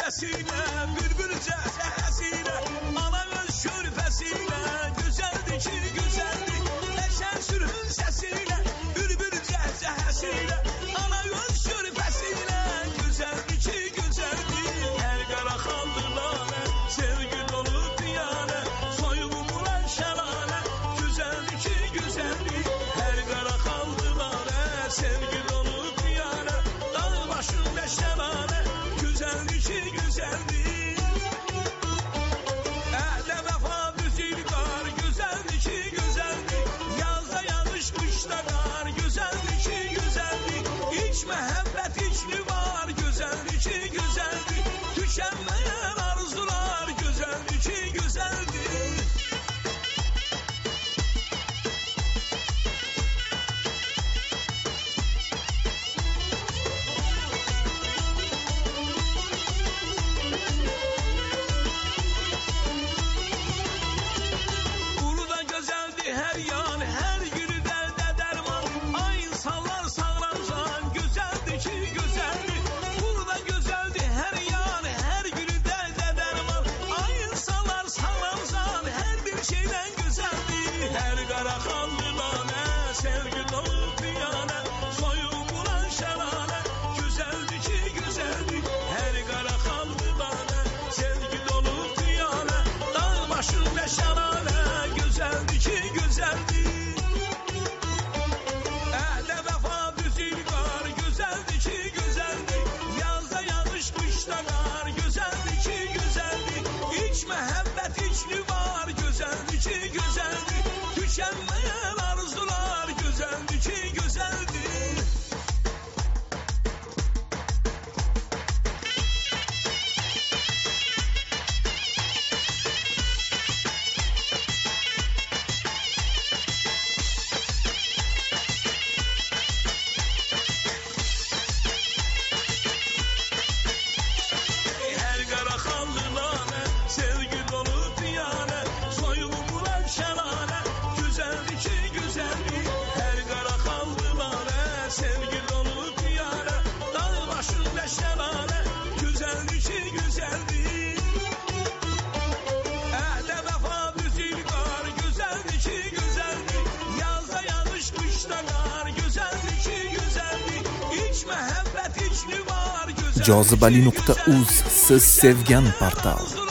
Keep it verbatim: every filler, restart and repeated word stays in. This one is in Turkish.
sesiyle, bülbül cəhcəhəsiyle, ana öz körfəsiyle, güzeldi ki güzeldi, neşen sürün sesiyle, bülbül cəhcəhəsiyle, ana öz körfəsiyle, güzeldi ki güzeldi, her qara xaldılarə, sevgi dolu diyarə, soyulmulan şəlalə, güzeldi ki güzeldi, her qara xaldılarə, sevgi dolu diyarə, dağ başında şəlalə, güzeldi ki güzeldi. Əhdə vəfa düzül qar, güzeldi ki güzeldi. Yazda yağış, qışda qar, güzeldi ki güzeldi. İç məhəbbət içli var, güzeldi ki güzeldi. Tükənməyən arzular, güzeldi ki güzeldi. Burada güzeldi her yan, her gülü derde derman. Ay insanlar sağlamsan, güzeldi ki güzeldi. Burada güzeldi her yan, her gülü derde derman. Ay insanlar sağlamsan, her bir şeyden güzeldi. Her qara xallılarə, sevgi dolu diyarə, soyulmulan şəlalə, güzeldi ki güzeldi. Her qara xallılarə, sevgi dolu diyarə, dağ başında şəlalə, güzeldi ki güzeldi. Əhdə vəfa düzül qar, güzeldi ki güzeldi. Yazda yağış, qışda qar, güzeldi ki güzeldi. İç məhəbbət içli var, güzeldi ki güzeldi. Tükənməyən arzular, güzeldi ki güzeldi. Her qara xallılarə, sevgi dolu diyarə, soyulmulan şəlalə, güzeldi ki güzeldi. Her qara xallılarə, sevgi dolu diyarə, dağ başında şəlalə, güzeldi ki güzeldi. Əhdə vəfa düzül qar, güzeldi ki güzeldi. Yazda yağış, qışda qar, güzeldi ki güzeldi. İç məhəbbət içli var, güzeldi ki jozibali nuqta uz siz sevgan portal.